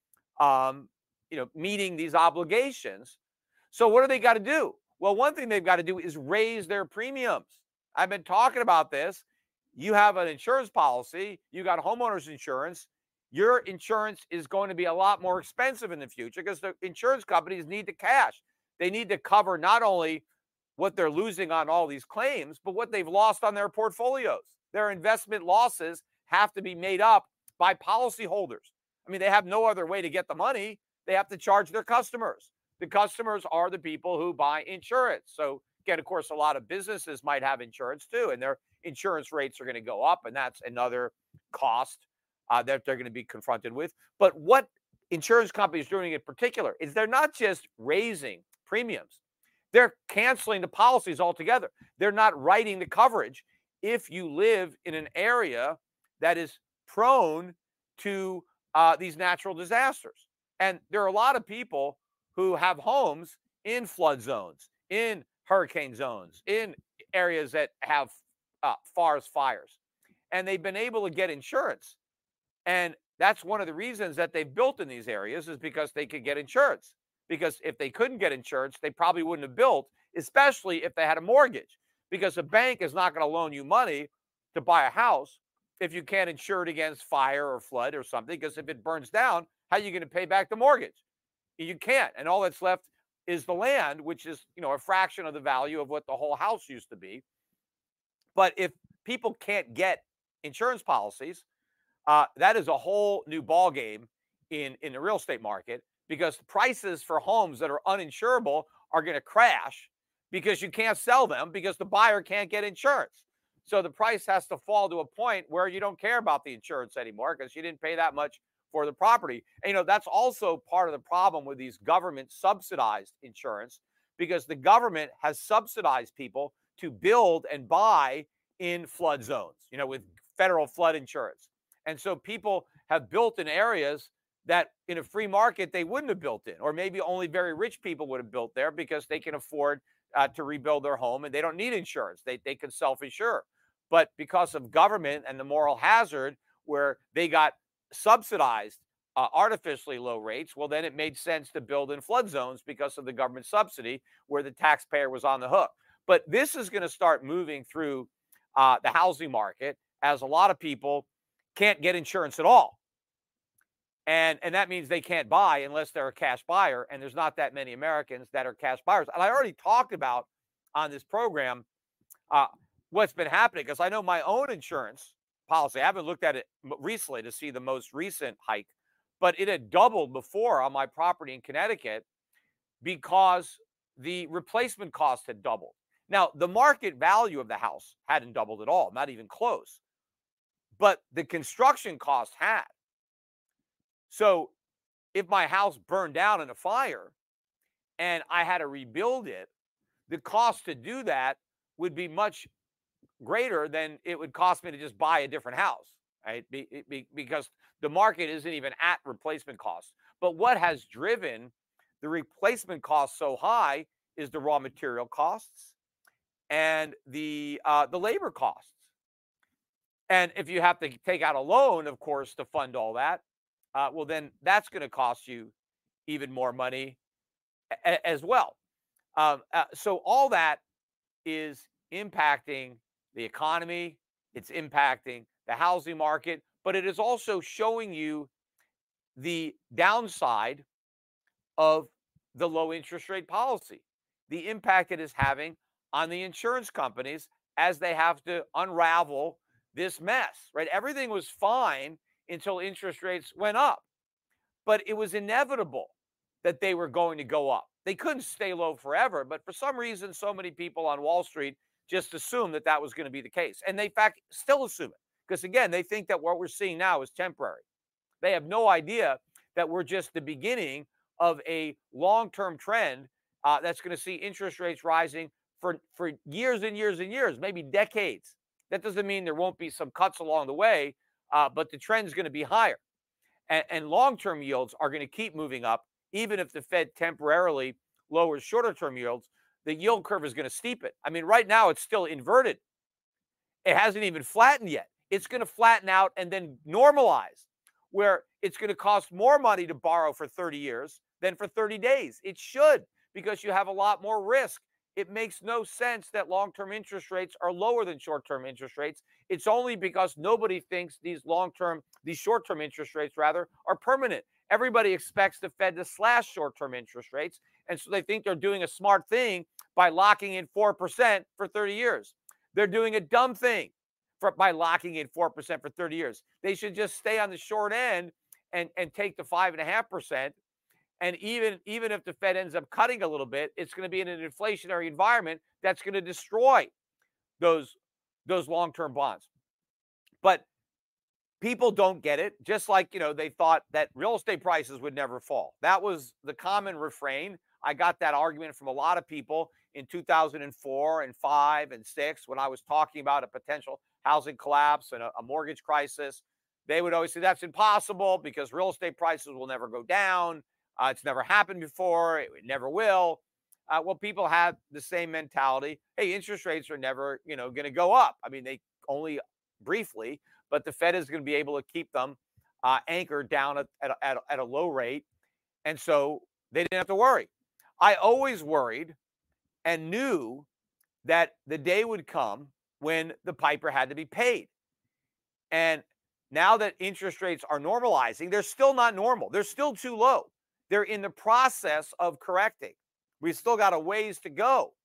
um, you know, meeting these obligations. So what do they got to do? Well, one thing they've got to do is raise their premiums. I've been talking about this. You have an insurance policy. You got homeowners insurance. Your insurance is going to be a lot more expensive in the future because the insurance companies need the cash. They need to cover not only what they're losing on all these claims, but what they've lost on their portfolios. Their investment losses have to be made up by policyholders. I mean, they have no other way to get the money. They have to charge their customers. The customers are the people who buy insurance. So again, of course, a lot of businesses might have insurance too, and their insurance rates are going to go up, and that's another cost uh, that they're going to be confronted with. But what insurance companies are doing in particular is they're not just raising premiums. They're canceling the policies altogether. They're not writing the coverage if you live in an area that is prone to uh, these natural disasters. And there are a lot of people who have homes in flood zones, in hurricane zones, in areas that have uh, forest fires. And they've been able to get insurance. And that's one of the reasons that they've built in these areas is because they could get insurance. Because if they couldn't get insurance, they probably wouldn't have built, especially if they had a mortgage. Because a bank is not going to loan you money to buy a house if you can't insure it against fire or flood or something. Because if it burns down, how are you going to pay back the mortgage? You can't. And all that's left is the land, which is, you know, a fraction of the value of what the whole house used to be. But if people can't get insurance policies, uh, that is a whole new ballgame in, in the real estate market. Because the prices for homes that are uninsurable are going to crash because you can't sell them because the buyer can't get insurance. So the price has to fall to a point where you don't care about the insurance anymore because you didn't pay that much for the property. And, you know, that's also part of the problem with these government subsidized insurance because the government has subsidized people to build and buy in flood zones, you know, with federal flood insurance. And so people have built in areas that in a free market they wouldn't have built in, or maybe only very rich people would have built there because they can afford uh, to rebuild their home and they don't need insurance. They, they can self-insure. But because of government and the moral hazard where they got subsidized uh, artificially low rates, well, then it made sense to build in flood zones because of the government subsidy where the taxpayer was on the hook. But this is going to start moving through uh, the housing market as a lot of people can't get insurance at all. And, and that means they can't buy unless they're a cash buyer. And there's not that many Americans that are cash buyers. And I already talked about on this program uh, what's been happening because I know my own insurance policy. I haven't looked at it recently to see the most recent hike, but it had doubled before on my property in Connecticut because the replacement cost had doubled. Now, the market value of the house hadn't doubled at all, not even close, but the construction cost had. So if my house burned down in a fire and I had to rebuild it, the cost to do that would be much greater than it would cost me to just buy a different house, right? Be, be, because the market isn't even at replacement cost. But what has driven the replacement cost so high is the raw material costs and the uh, the labor costs. And if you have to take out a loan, of course, to fund all that, Uh, well, then that's going to cost you even more money a- as well. Um, uh, so all that is impacting the economy, it's impacting the housing market, but it is also showing you the downside of the low interest rate policy, the impact it is having on the insurance companies as they have to unravel this mess, right? Everything was fine until interest rates went up, but it was inevitable that they were going to go up. They couldn't stay low forever, but for some reason, so many people on Wall Street just assumed that that was going to be the case. And they, in fact, still assume it. Because again, they think that what we're seeing now is temporary. They have no idea that we're just the beginning of a long-term trend uh, that's going to see interest rates rising for, for years and years and years, maybe decades. That doesn't mean there won't be some cuts along the way, uh, but the trend is going to be higher. And, and long-term yields are going to keep moving up, even if the Fed temporarily lowers shorter-term yields. The yield curve is going to steepen. I mean, right now it's still inverted. It hasn't even flattened yet. It's going to flatten out and then normalize, where it's going to cost more money to borrow for thirty years than for thirty days. It should, because you have a lot more risk. It makes no sense that long-term interest rates are lower than short-term interest rates. It's only because nobody thinks these long-term, these short-term interest rates, rather, are permanent. Everybody expects the Fed to slash short-term interest rates, and so they think they're doing a smart thing by locking in four percent for thirty years. They're doing a dumb thing for, by locking in four percent for thirty years. They should just stay on the short end and, and take the five point five percent. And even, even if the Fed ends up cutting a little bit, it's going to be in an inflationary environment that's going to destroy those, those long-term bonds. But people don't get it, just like, you know, they thought that real estate prices would never fall. That was the common refrain. I got that argument from a lot of people in two thousand four and five and six when I was talking about a potential housing collapse and a, a mortgage crisis. They would always say that's impossible because real estate prices will never go down. Uh, it's never happened before. It never will. Uh, well, people have the same mentality. Hey, interest rates are never, you know, going to go up. I mean, they only briefly, but the Fed is going to be able to keep them uh, anchored down at, at, at, at a low rate. And so they didn't have to worry. I always worried and knew that the day would come when the piper had to be paid. And now that interest rates are normalizing, they're still not normal. They're still too low. They're in the process of correcting. We've still got a ways to go.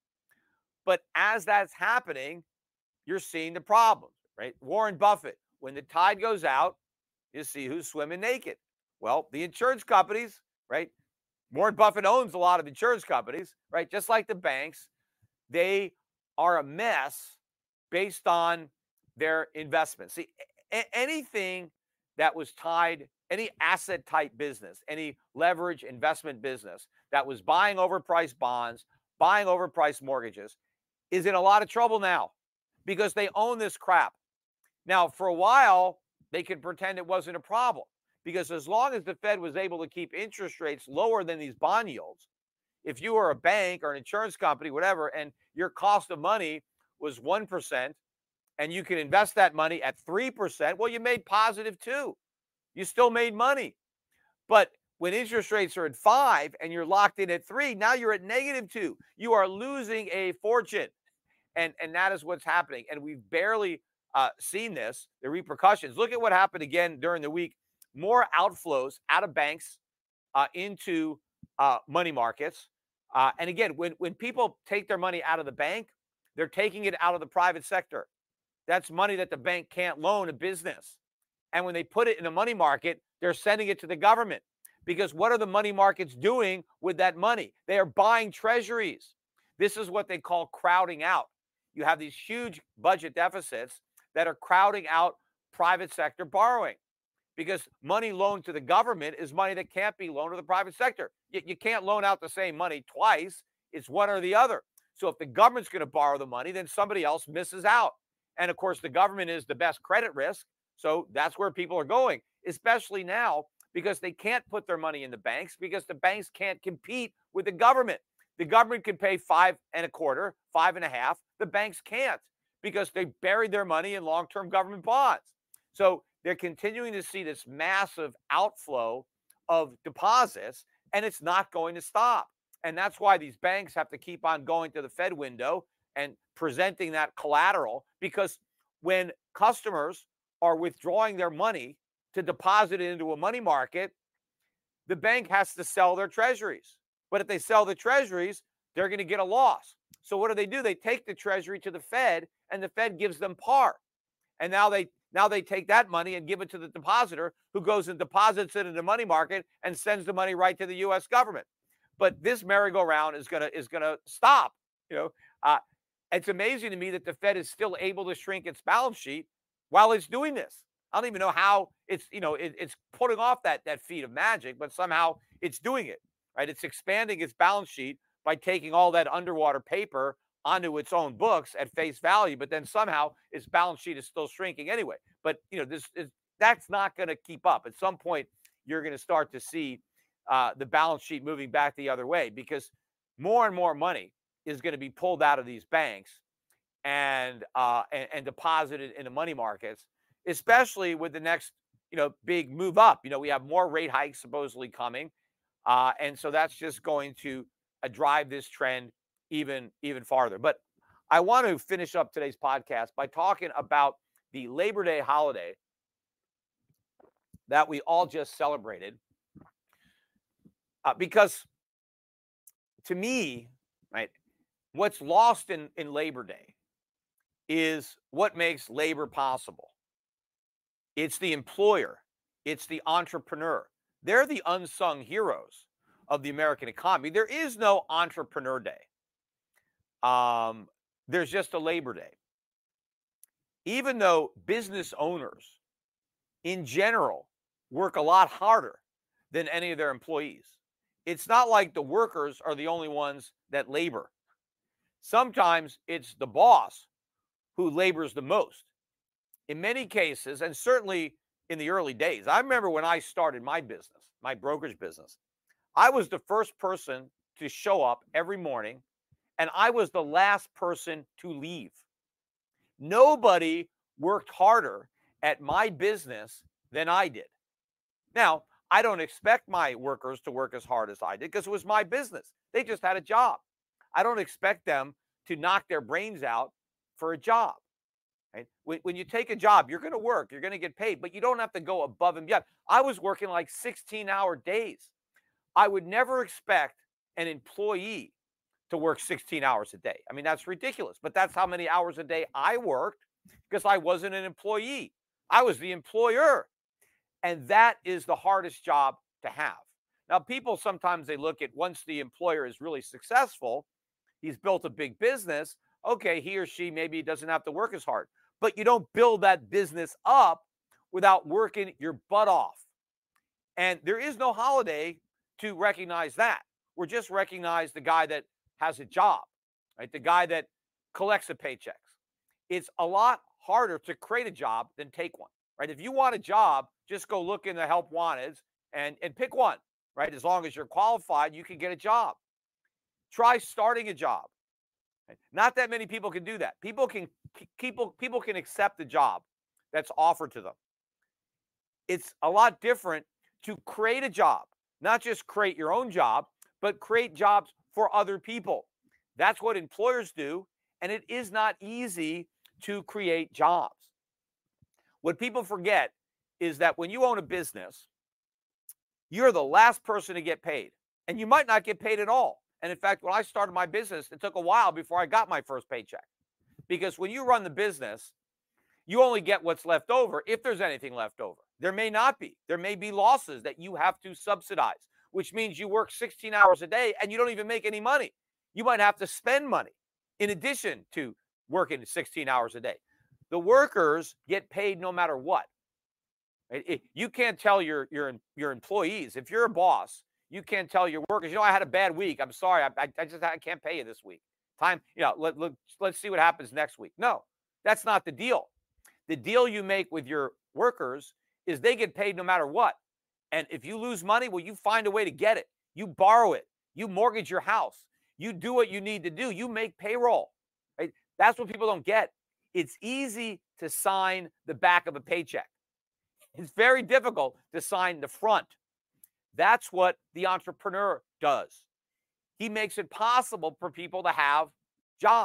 But as that's happening, you're seeing the problems, right? Warren Buffett, when the tide goes out, you see who's swimming naked. Well, the insurance companies, right? Warren Buffett owns a lot of insurance companies, right? Just like the banks, they are a mess based on their investments. See, a- anything that was tied, any asset type business, any leverage investment business that was buying overpriced bonds, buying overpriced mortgages, is in a lot of trouble now because they own this crap. Now, for a while, they could pretend it wasn't a problem because as long as the Fed was able to keep interest rates lower than these bond yields, if you were a bank or an insurance company, whatever, and your cost of money was one percent and you could invest that money at three percent, well, you made positive too. You still made money. But when interest rates are at five and you're locked in at three, now you're at negative two. You are losing a fortune. And, and that is what's happening. And we've barely uh, seen this, the repercussions. Look at what happened again during the week. More outflows out of banks uh, into uh, money markets. Uh, and again, when, when people take their money out of the bank, they're taking it out of the private sector. That's money that the bank can't loan a business. And when they put it in a money market, they're sending it to the government. Because what are the money markets doing with that money? They are buying treasuries. This is what they call crowding out. You have these huge budget deficits that are crowding out private sector borrowing. Because money loaned to the government is money that can't be loaned to the private sector. You, you can't loan out the same money twice. It's one or the other. So if the government's going to borrow the money, then somebody else misses out. And of course, the government is the best credit risk. So that's where people are going, especially now because they can't put their money in the banks because the banks can't compete with the government. The government can pay five and a quarter, five and a half. The banks can't because they buried their money in long-term government bonds. So they're continuing to see this massive outflow of deposits, and it's not going to stop. And that's why these banks have to keep on going to the Fed window and presenting that collateral, because when customers are withdrawing their money to deposit it into a money market, the bank has to sell their treasuries. But if they sell the treasuries, they're going to get a loss. So what do they do? They take the treasury to the Fed, and the Fed gives them par. And now they now they take that money and give it to the depositor, who goes and deposits it in the money market and sends the money right to the U S government. But this merry-go-round is gonna is gonna stop. You know, uh, it's amazing to me that the Fed is still able to shrink its balance sheet while it's doing this. I don't even know how it's, you know, it, it's putting off that that feat of magic, but somehow it's doing it, right? It's expanding its balance sheet by taking all that underwater paper onto its own books at face value, but then somehow its balance sheet is still shrinking anyway. But, you know, this is, that's not going to keep up. At some point, you're going to start to see uh, the balance sheet moving back the other way, because more and more money is going to be pulled out of these banks and, uh, and, and deposited into money markets, especially with the next, you know, big move up. You know, we have more rate hikes supposedly coming. Uh, and so that's just going to uh, drive this trend even, even farther. But I want to finish up today's podcast by talking about the Labor Day holiday that we all just celebrated. Uh, because to me, right, what's lost in, in Labor Day is what makes labor possible. It's the employer. It's the entrepreneur. They're the unsung heroes of the American economy. There is no Entrepreneur Day. Um, there's just a Labor Day. Even though business owners in general work a lot harder than any of their employees, it's not like the workers are the only ones that labor. Sometimes it's the boss who labors the most. In many cases, and certainly in the early days, I remember when I started my business, my brokerage business, I was the first person to show up every morning, and I was the last person to leave. Nobody worked harder at my business than I did. Now, I don't expect my workers to work as hard as I did, because it was my business. They just had a job. I don't expect them to knock their brains out for a job. Right? When, when you take a job, you're going to work, you're going to get paid, but you don't have to go above and beyond. I was working like sixteen hour days. I would never expect an employee to work sixteen hours a day. I mean, that's ridiculous, but that's how many hours a day I worked, because I wasn't an employee. I was the employer. And that is the hardest job to have. Now, people sometimes they look at, once the employer is really successful, he's built a big business. Okay, he or she maybe doesn't have to work as hard, but you don't build that business up without working your butt off. And there is no holiday to recognize that. We're just recognize the guy that has a job, right? The guy that collects the paychecks. It's a lot harder to create a job than take one, right? If you want a job, just go look in the help wanteds and, and pick one, right? As long as you're qualified, you can get a job. Try starting a job. Not that many people can do that. People can people people can accept the job that's offered to them. It's a lot different to create a job, not just create your own job, but create jobs for other people. That's what employers do, and it is not easy to create jobs. What people forget is that when you own a business, you're the last person to get paid, and you might not get paid at all. And in fact, when I started my business, it took a while before I got my first paycheck, because when you run the business, you only get what's left over, if there's anything left over. There may not be. There may be losses that you have to subsidize, which means you work sixteen hours a day and you don't even make any money. You might have to spend money in addition to working sixteen hours a day. The workers get paid no matter what. It, it, you can't tell your, your, your employees, if you're a boss, you can't tell your workers, you know, I had a bad week. I'm sorry. I, I, I just I can't pay you this week. Time, you know, let, let, let's see what happens next week. No, that's not the deal. The deal you make with your workers is they get paid no matter what. And if you lose money, well, you find a way to get it. You borrow it. You mortgage your house. You do what you need to do. You make payroll. Right? That's what people don't get. It's easy to sign the back of a paycheck. It's very difficult to sign the front. That's what the entrepreneur does. He makes it possible for people to have jobs.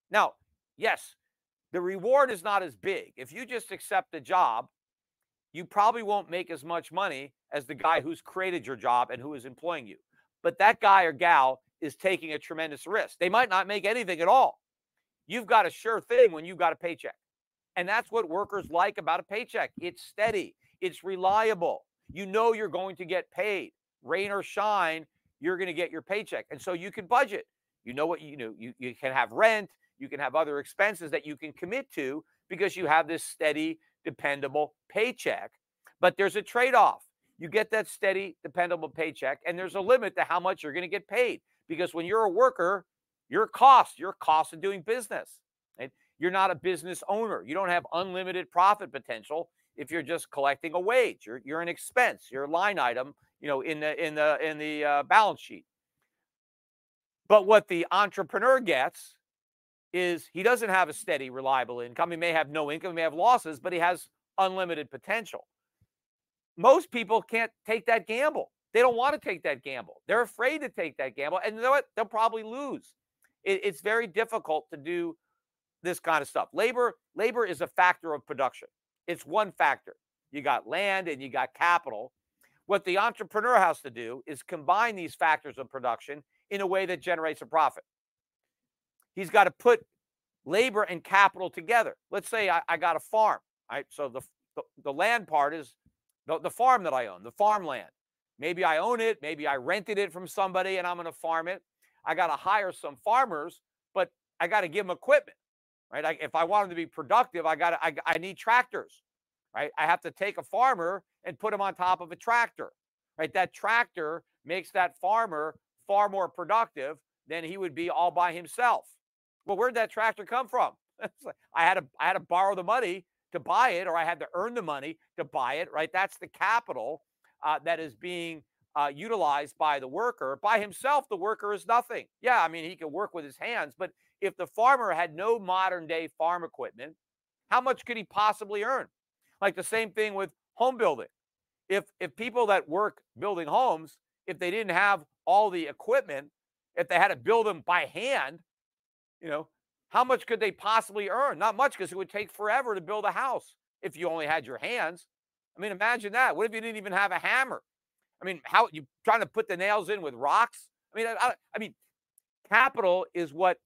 Now, yes, the reward is not as big. If you just accept the job, you probably won't make as much money as the guy who's created your job and who is employing you. But that guy or gal is taking a tremendous risk. They might not make anything at all. You've got a sure thing when you've got a paycheck. And that's what workers like about a paycheck. It's steady. It's reliable. You know you're going to get paid. Rain or shine, you're going to get your paycheck. And so you can budget. You know what you know. You, you can have rent. You can have other expenses that you can commit to because you have this steady, dependable paycheck. But there's a trade-off. You get that steady, dependable paycheck, and there's a limit to how much you're going to get paid. Because when you're a worker, your cost, your cost of doing business. Right? You're not a business owner. You don't have unlimited profit potential if you're just collecting a wage. You're, you're an expense. You're a line item, you know, in the in the in the uh, balance sheet. But what the entrepreneur gets is he doesn't have a steady, reliable income. He may have no income, he may have losses, but he has unlimited potential. Most people can't take that gamble. They don't want to take that gamble. They're afraid to take that gamble. And you know what? They'll probably lose. It, it's very difficult to do this kind of stuff. Labor, labor is a factor of production. It's one factor. You got land and you got capital. What the entrepreneur has to do is combine these factors of production in a way that generates a profit. He's got to put labor and capital together. Let's say I, I got a farm, right? So the, the, the land part is the, the farm that I own, the farmland. Maybe I own it. Maybe I rented it from somebody and I'm going to farm it. I got to hire some farmers, but I got to give them equipment, right? I, if I want them to be productive, I got to, I, I need tractors, right? I have to take a farmer and put him on top of a tractor, right? That tractor makes that farmer far more productive than he would be all by himself. Well, where'd that tractor come from? I had to, I had to borrow the money to buy it, or I had to earn the money to buy it, right? That's the capital uh, that is being uh, utilized by the worker. By himself, the worker is nothing. Yeah, I mean, he can work with his hands, but if the farmer had no modern day farm equipment, how much could he possibly earn? Like the same thing with home building. If if people that work building homes, if they didn't have all the equipment, if they had to build them by hand, you know, how much could they possibly earn? Not much, because it would take forever to build a house if you only had your hands. I mean, imagine that. What if you didn't even have a hammer? I mean, how you trying to put the nails in with rocks? I mean, I, I mean, capital is what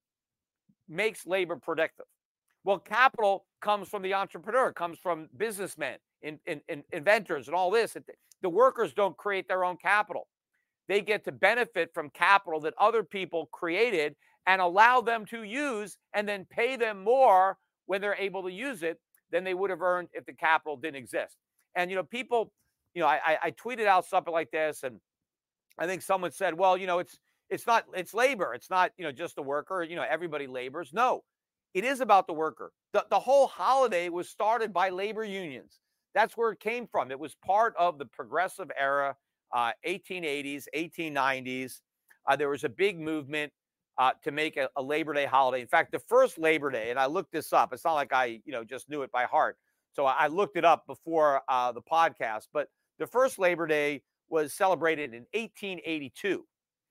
makes labor productive. Well, capital comes from the entrepreneur, comes from businessmen, in, in, in inventors, and all this. The workers don't create their own capital. They get to benefit from capital that other people created and allow them to use, and then pay them more when they're able to use it than they would have earned if the capital didn't exist. And, you know, people, you know, I, I tweeted out something like this, and I think someone said, well, you know, it's, it's not, it's labor. It's not, you know, just the worker, you know, everybody labors. No, it is about the worker. The, the whole holiday was started by labor unions. That's where it came from. It was part of the progressive era, uh, eighteen eighties, eighteen nineties. Uh, there was a big movement uh, to make a, a Labor Day holiday. In fact, the first Labor Day, and I looked this up. It's not like I, you know, just knew it by heart. So I, I looked it up before uh, the podcast. But the first Labor Day was celebrated in eighteen eighty-two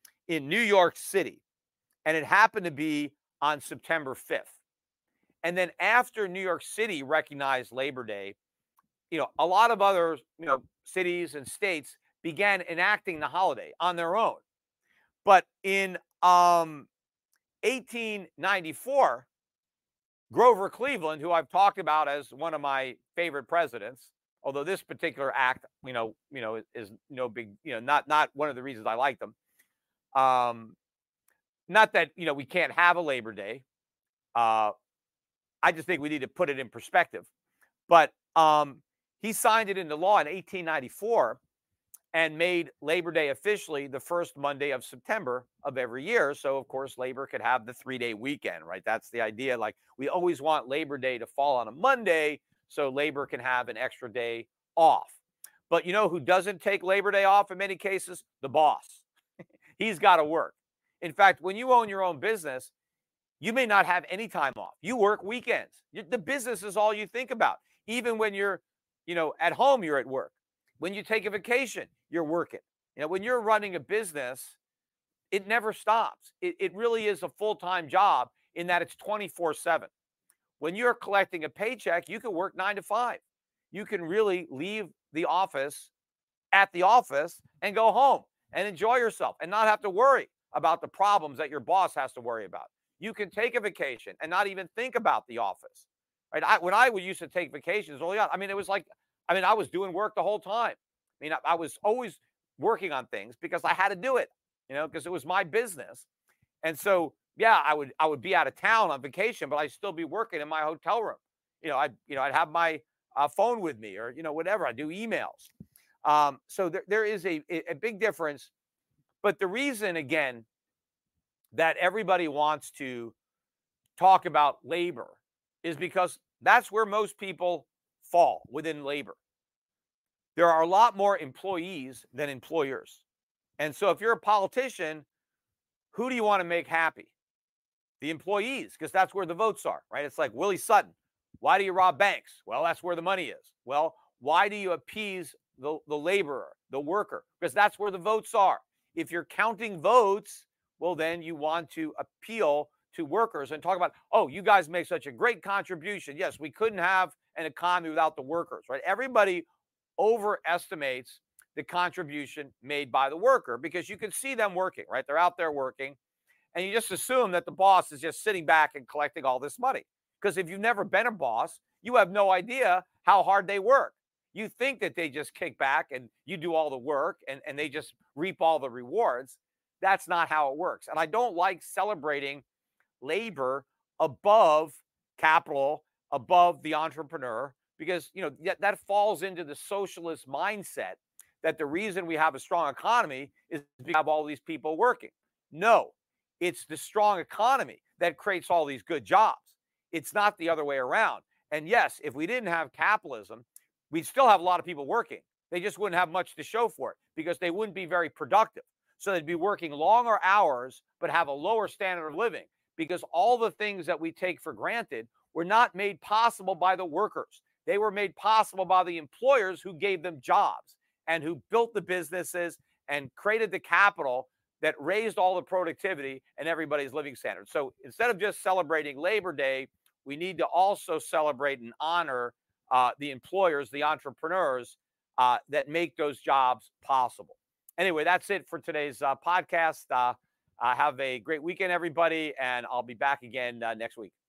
in New York City, and it happened to be on September fifth. And then after New York City recognized Labor Day, you know, a lot of other, you know, cities and states began enacting the holiday on their own. But in um, eighteen ninety-four, Grover Cleveland, who I've talked about as one of my favorite presidents, although this particular act, you know, you know, is, is no big, you know, not not one of the reasons I like them. Um, not that, you know, we can't have a Labor Day. Uh, I just think we need to put it in perspective. But um, he signed it into law in eighteen ninety-four and made Labor Day officially the first Monday of September of every year. So, of course, labor could have the three-day weekend, right? That's the idea. Like, we always want Labor Day to fall on a Monday so labor can have an extra day off. But you know who doesn't take Labor Day off in many cases? The boss. He's got to work. In fact, when you own your own business, you may not have any time off. You work weekends. The business is all you think about. Even when you're, you know, at home, you're at work. When you take a vacation, you're working. You know, when you're running a business, it never stops. It, it really is a full-time job in that it's twenty-four seven. When you're collecting a paycheck, you can work nine to five. You can really leave the office at the office and go home and enjoy yourself and not have to worry about the problems that your boss has to worry about. You can take a vacation and not even think about the office. Right? I, when I used to take vacations early on, I mean, it was like, I mean, I was doing work the whole time. I mean, I, I was always working on things because I had to do it, you know, because it was my business. And so, yeah, I would, I would be out of town on vacation, but I'd still be working in my hotel room. You know, I, you know, I'd have my uh, phone with me or, you know, whatever. I do emails. Um, so there, there is a, a big difference. But the reason, again, that everybody wants to talk about labor is because that's where most people fall within labor. There are a lot more employees than employers. And so if you're a politician, who do you want to make happy? The employees, because that's where the votes are, right? It's like Willie Sutton. Why do you rob banks? Well, that's where the money is. Well, why do you appease the, the laborer, the worker? Because that's where the votes are. If you're counting votes, well, then you want to appeal to workers and talk about, oh, you guys make such a great contribution. Yes, we couldn't have an economy without the workers, right? Everybody overestimates the contribution made by the worker because you can see them working, right? They're out there working, and you just assume that the boss is just sitting back and collecting all this money. Because if you've never been a boss, you have no idea how hard they work. You think that they just kick back and you do all the work and, and they just reap all the rewards. That's not how it works. And I don't like celebrating labor above capital, above the entrepreneur, because, you know, that, that falls into the socialist mindset that the reason we have a strong economy is we have all these people working. No, it's the strong economy that creates all these good jobs. It's not the other way around. And yes, if we didn't have capitalism, we'd still have a lot of people working. They just wouldn't have much to show for it because they wouldn't be very productive. So they'd be working longer hours, but have a lower standard of living because all the things that we take for granted were not made possible by the workers. They were made possible by the employers who gave them jobs and who built the businesses and created the capital that raised all the productivity and everybody's living standards. So instead of just celebrating Labor Day, we need to also celebrate and honor uh, the employers, the entrepreneurs uh, that make those jobs possible. Anyway, that's it for today's uh, podcast. Uh, uh, have a great weekend, everybody, and I'll be back again uh, next week.